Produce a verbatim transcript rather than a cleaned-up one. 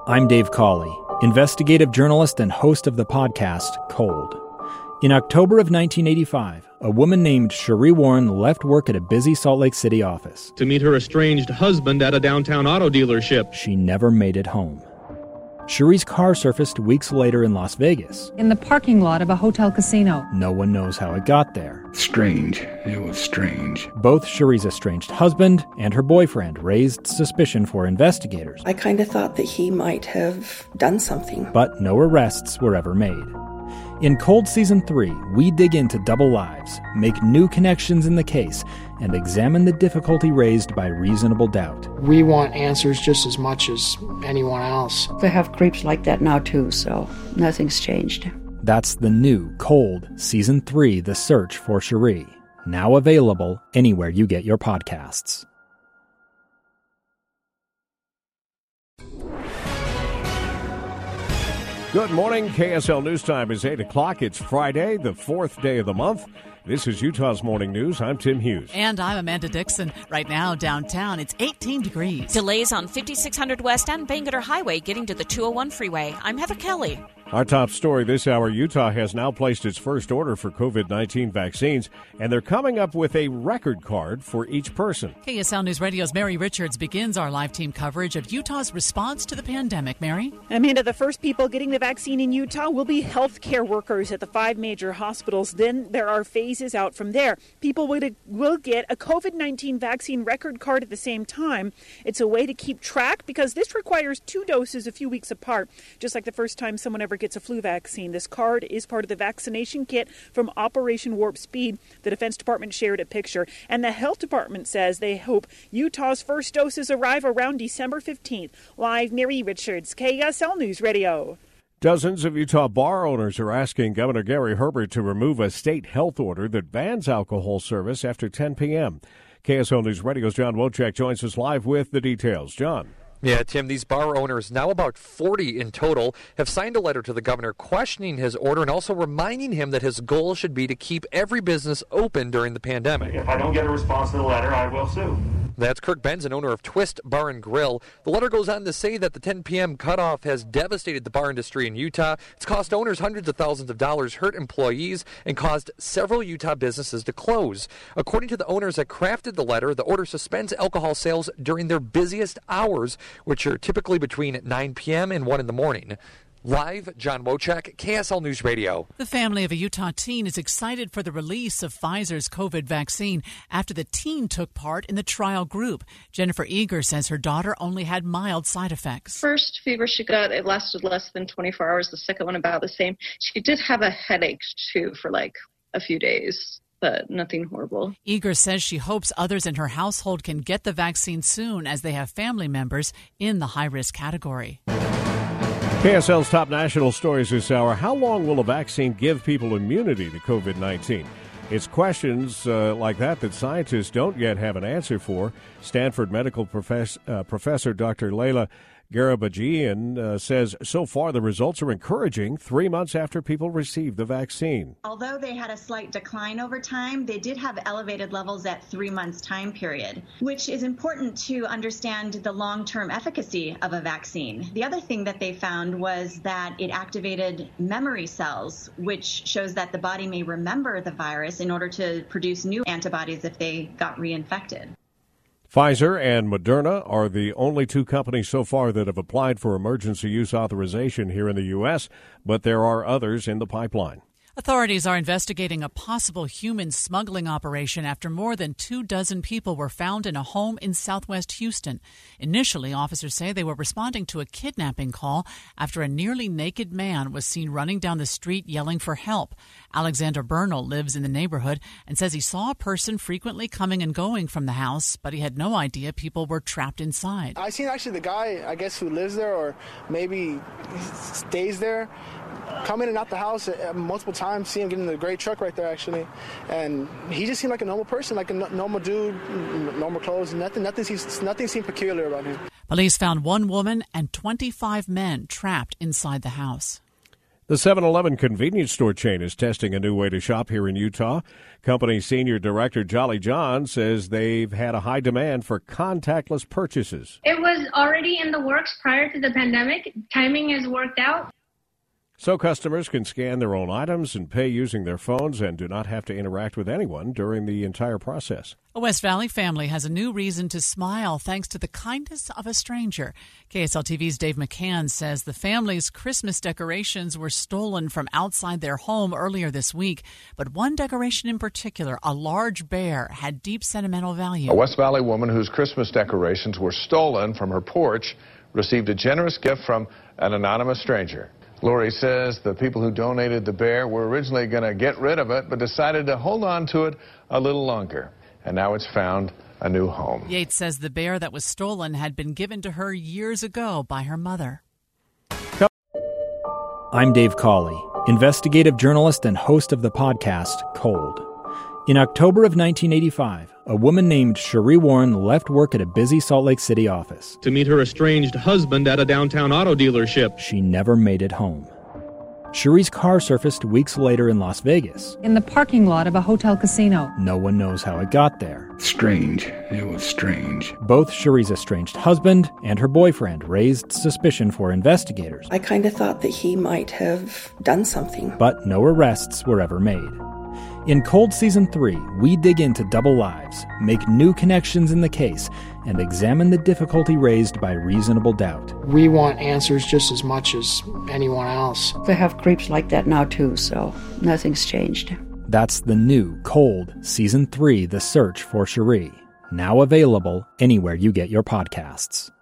I'm Dave Cawley, investigative journalist and host of the podcast Cold. In October of nineteen eighty-five, a woman named Cherie Warren left work at a busy Salt Lake City office to meet her estranged husband at a downtown auto dealership. She never made it home. Cherie's car surfaced weeks later in Las Vegas. In the parking lot of a hotel casino. No one knows how it got there. Strange. It was strange. Both Cherie's estranged husband and her boyfriend raised suspicion for investigators. I kind of thought that he might have done something. But no arrests were ever made. In Cold Season three, we dig into double lives, make new connections in the case, and examine the difficulty raised by reasonable doubt. We want answers just as much as anyone else. They have creeps like that now too, so nothing's changed. That's the new Cold Season three, The Search for Cherie, now available anywhere you get your podcasts. Good morning. K S L News Time is eight o'clock. It's Friday, the fourth day of the month. This is Utah's Morning News. I'm Tim Hughes. And I'm Amanda Dixon. Right now, downtown, it's eighteen degrees. Delays on fifty-six hundred West and Bangerter Highway getting to the two oh one freeway. I'm Heather Kelly. Our top story this hour, Utah has now placed its first order for covid nineteen vaccines, and they're coming up with a record card for each person. K S L News Radio's Mary Richards begins our live team coverage of Utah's response to the pandemic. Mary? Amanda, the first people getting the vaccine in Utah will be healthcare workers at the five major hospitals. Then there are phases out from there. People will, will get a covid nineteen vaccine record card at the same time. It's a way to keep track because this requires two doses a few weeks apart, just like the first time someone ever gets a flu vaccine. This card is part of the vaccination kit from Operation Warp Speed. The Defense Department shared a picture, and the Health Department says they hope Utah's first doses arrive around December fifteenth. Live, Mary Richards, K S L News Radio. Dozens of Utah bar owners are asking Governor Gary Herbert to remove a state health order that bans alcohol service after ten p.m. K S L News Radio's John Wojcik joins us live with the details. John. Yeah, Tim, these bar owners, now about forty in total, have signed a letter to the governor questioning his order and also reminding him that his goal should be to keep every business open during the pandemic. If I don't get a response to the letter, I will sue. That's Kirk Benson, owner of Twist Bar and Grill. The letter goes on to say that the ten p.m. cutoff has devastated the bar industry in Utah. It's cost owners hundreds of thousands of dollars, hurt employees, and caused several Utah businesses to close. According to the owners that crafted the letter, the order suspends alcohol sales during their busiest hours, which are typically between nine p.m. and one in the morning. Live, John Wojcik, K S L News Radio. The family of a Utah teen is excited for the release of Pfizer's COVID vaccine after the teen took part in the trial group. Jennifer Eager says her daughter only had mild side effects. First fever she got, it lasted less than twenty-four hours. The second one about the same. She did have a headache, too, for like a few days, but nothing horrible. Eager says she hopes others in her household can get the vaccine soon as they have family members in the high-risk category. K S L's top national stories this hour. How long will a vaccine give people immunity to covid nineteen? It's questions uh, like that that scientists don't yet have an answer for. Stanford medical profess- uh, professor Doctor Leila Garabajian uh, says so far the results are encouraging three months after people receive the vaccine. Although they had a slight decline over time, they did have elevated levels at three months time period, which is important to understand the long-term efficacy of a vaccine. The other thing that they found was that it activated memory cells, which shows that the body may remember the virus in order to produce new antibodies if they got reinfected. Pfizer and Moderna are the only two companies so far that have applied for emergency use authorization here in the U S, but there are others in the pipeline. Authorities are investigating a possible human smuggling operation after more than two dozen people were found in a home in southwest Houston. Initially, officers say they were responding to a kidnapping call after a nearly naked man was seen running down the street yelling for help. Alexander Bernal lives in the neighborhood and says he saw a person frequently coming and going from the house, but he had no idea people were trapped inside. I seen actually the guy, I guess, who lives there or maybe stays there, come in and out the house multiple times, see him get in the gray truck right there, actually. And he just seemed like a normal person, like a normal dude, normal clothes, nothing, nothing, seems, nothing seemed peculiar about him. Police found one woman and twenty-five men trapped inside the house. The seven eleven convenience store chain is testing a new way to shop here in Utah. Company Senior Director Jolly John says they've had a high demand for contactless purchases. It was already in the works prior to the pandemic. Timing has worked out. So customers can scan their own items and pay using their phones and do not have to interact with anyone during the entire process. A West Valley family has a new reason to smile thanks to the kindness of a stranger. K S L T V's Dave McCann says the family's Christmas decorations were stolen from outside their home earlier this week. But one decoration in particular, a large bear, had deep sentimental value. A West Valley woman whose Christmas decorations were stolen from her porch received a generous gift from an anonymous stranger. Lori says the people who donated the bear were originally going to get rid of it, but decided to hold on to it a little longer. And now it's found a new home. Yates says the bear that was stolen had been given to her years ago by her mother. I'm Dave Cawley, investigative journalist and host of the podcast Cold. In October of nineteen eighty-five, a woman named Cherie Warren left work at a busy Salt Lake City office to meet her estranged husband at a downtown auto dealership. She never made it home. Cherie's car surfaced weeks later in Las Vegas. In the parking lot of a hotel casino. No one knows how it got there. Strange. It was strange. Both Cherie's estranged husband and her boyfriend raised suspicion for investigators. I kind of thought that he might have done something. But no arrests were ever made. In Cold Season three, we dig into double lives, make new connections in the case, and examine the difficulty raised by reasonable doubt. We want answers just as much as anyone else. They have creeps like that now, too, so nothing's changed. That's the new Cold Season three, The Search for Cherie, now available anywhere you get your podcasts.